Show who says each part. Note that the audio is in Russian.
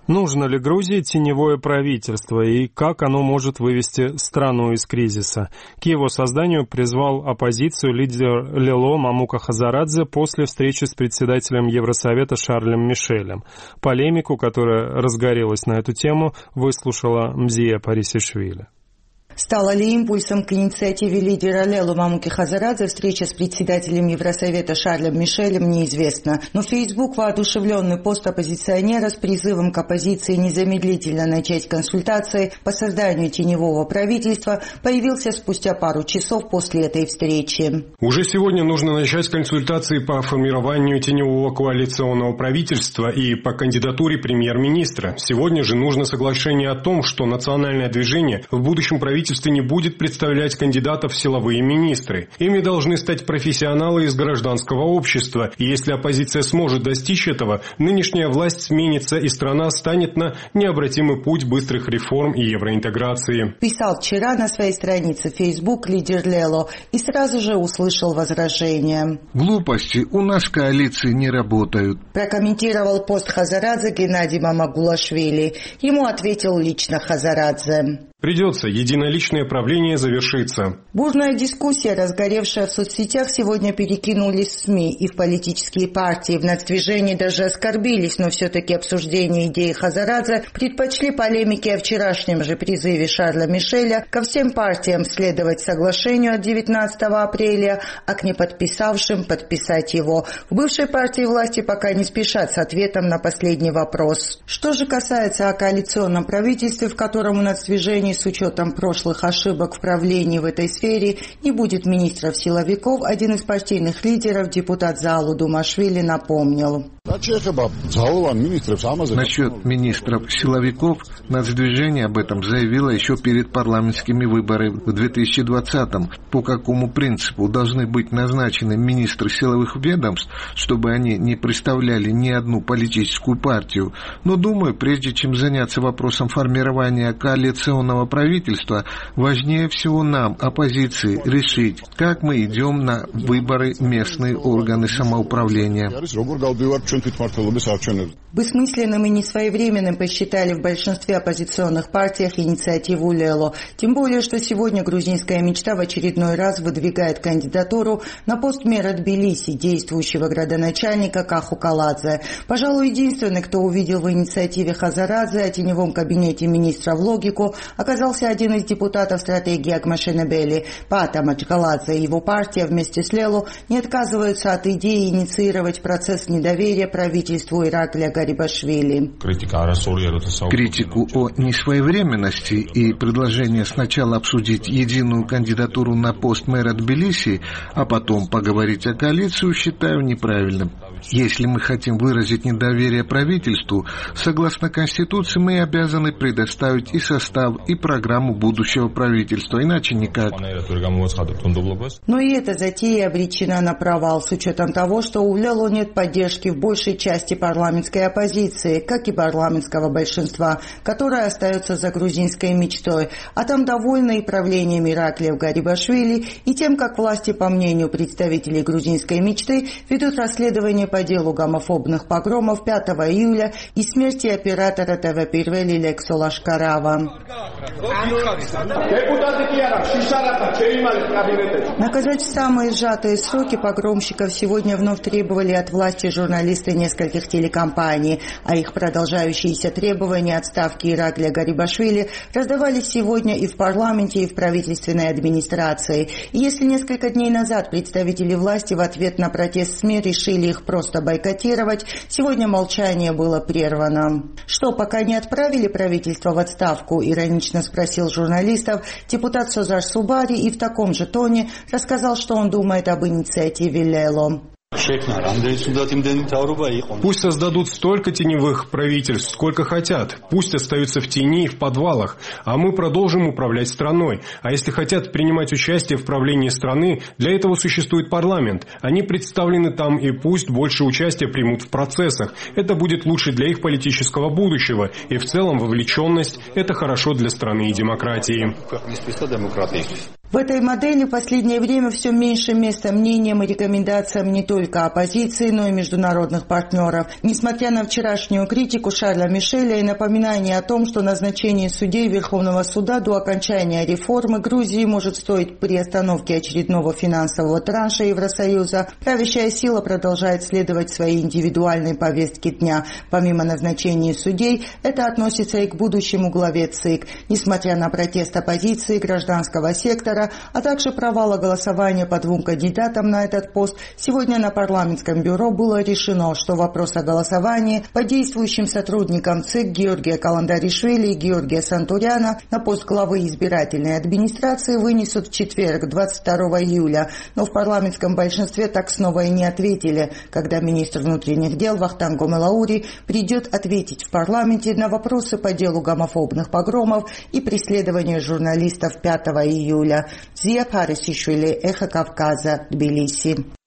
Speaker 1: Нужно ли Грузии теневое правительство и как оно может вывести страну из кризиса? К его созданию призвал оппозицию лидер Лело Мамука Хазарадзе после встречи с председателем Евросовета Шарлем Мишелем. Полемику, которая разгорелась на эту тему, выслушала Мзия Парисишвили.
Speaker 2: Стало ли импульсом к инициативе лидера Лело Мамуки Хазарадзе встреча с председателем Евросовета Шарлем Мишелем, неизвестно. Но Facebook, воодушевленный пост оппозиционера с призывом к оппозиции незамедлительно начать консультации по созданию теневого правительства, появился спустя пару часов после этой встречи.
Speaker 3: Уже сегодня нужно начать консультации по формированию теневого коалиционного правительства и по кандидатуре премьер-министра. Сегодня же нужно соглашение о том, что национальное движение в будущем правительстве не будет представлять кандидатов в силовые министры. Ими должны стать профессионалы из гражданского общества. И если оппозиция сможет достичь этого, нынешняя власть сменится и страна станет на необратимый путь быстрых реформ и евроинтеграции.
Speaker 2: Писал вчера на своей странице Facebook лидер Лело и сразу же услышал возражения.
Speaker 4: Глупости у нас в коалиции не работают.
Speaker 2: Прокомментировал пост Хазарадзе Геннадий Мамагулашвили. Ему ответил лично Хазарадзе.
Speaker 3: Придется, единоличное правление завершится.
Speaker 2: Бурная дискуссия, разгоревшая в соцсетях, сегодня перекинулись в СМИ и в политические партии. В нацдвижении даже оскорбились, но все-таки обсуждение идеи Хазарадзе предпочли полемике о вчерашнем же призыве Шарля Мишеля ко всем партиям следовать соглашению от 19 апреля, а к неподписавшим подписать его. В бывшей партии власти пока не спешат с ответом на последний вопрос. Что же касается о коалиционном правительстве, в котором у нацдвижения с учетом прошлых ошибок в правлении в этой сфере не будет министров-силовиков, один из партийных лидеров, депутат Залу Думашвили, напомнил.
Speaker 4: Насчет министров-силовиков нацдвижение об этом заявило еще перед парламентскими выборами в 2020-м. По какому принципу должны быть назначены министры силовых ведомств, чтобы они не представляли ни одну политическую партию. Но, думаю, прежде чем заняться вопросом формирования коалиционного правительства, важнее всего нам, оппозиции, решить, как мы идем на выборы местные органы самоуправления.
Speaker 2: Бессмысленным и несвоевременным посчитали в большинстве оппозиционных партиях инициативу Лело. Тем более, что сегодня грузинская мечта в очередной раз выдвигает кандидатуру на пост мэра Тбилиси, действующего градоначальника Каху Каладзе. Пожалуй, единственный, кто увидел в инициативе Хазарадзе о теневом кабинете министра в логику, оказался один из депутатов стратегии Акмашенебели. Пата Маджгаладзе и его партия вместе с Лело не отказываются от идеи инициировать процесс недоверия правительству Иракля Гарибашвили.
Speaker 4: Критику о несвоевременности и предложение сначала обсудить единую кандидатуру на пост мэра Тбилиси, а потом поговорить о коалиции, считаю неправильным. Если мы хотим выразить недоверие правительству, согласно Конституции мы обязаны предоставить и состав, и программу будущего правительства, иначе никак.
Speaker 2: Но и эта затея обречена на провал, с учетом того, что у Лело нет поддержки в большей части парламентской оппозиции, как и парламентского большинства, которое остается за грузинской мечтой. А там довольны и правлением Иракля Гарибашвили, и тем, как власти, по мнению представителей грузинской мечты, ведут расследование по делу гомофобных погромов 5 июля и смерти оператора ТВ Пирвели Лексо Лашкарава. Наказать в самые сжатые сроки погромщиков сегодня вновь требовали от власти журналисты нескольких телекомпаний, а их продолжающиеся требования отставки Иракля Гарибашвили раздавались сегодня и в парламенте, и в правительственной администрации. И если несколько дней назад представители власти в ответ на протест СМИ решили их просто бойкотировать, сегодня молчание было прервано. Что, пока не отправили правительство в отставку, иронично спросил журналистов депутат Созар Субари и в таком же тоне рассказал, что он думает об инициативе Лело.
Speaker 3: Пусть создадут столько теневых правительств, сколько хотят. Пусть остаются в тени и в подвалах, а мы продолжим управлять страной. А если хотят принимать участие в правлении страны, для этого существует парламент. Они представлены там, и пусть больше участия примут в процессах. Это будет лучше для их политического будущего. И в целом вовлеченность – это хорошо для страны и демократии.
Speaker 2: В этой модели в последнее время все меньше места мнениям и рекомендациям не только оппозиции, но и международных партнеров. Несмотря на вчерашнюю критику Шарля Мишеля и напоминание о том, что назначение судей Верховного суда до окончания реформы Грузии может стоить приостановки очередного финансового транша Евросоюза, правящая сила продолжает следовать своей индивидуальной повестке дня. Помимо назначения судей, это относится и к будущему главе ЦИК. Несмотря на протест оппозиции, гражданского сектора, а также провала голосования по 2 кандидатам на этот пост, сегодня на парламентском бюро было решено, что вопрос о голосовании по действующим сотрудникам ЦИК Георгия Каландаришвили и Георгия Сантуряна на пост главы избирательной администрации вынесут в четверг, 22 июля. Но в парламентском большинстве так снова и не ответили, когда министр внутренних дел Вахтанг Гомелаури придет ответить в парламенте на вопросы по делу гомофобных погромов и преследования журналистов 5 июля. Зия Парисишвили, Эхо Кавказа, Тбилиси.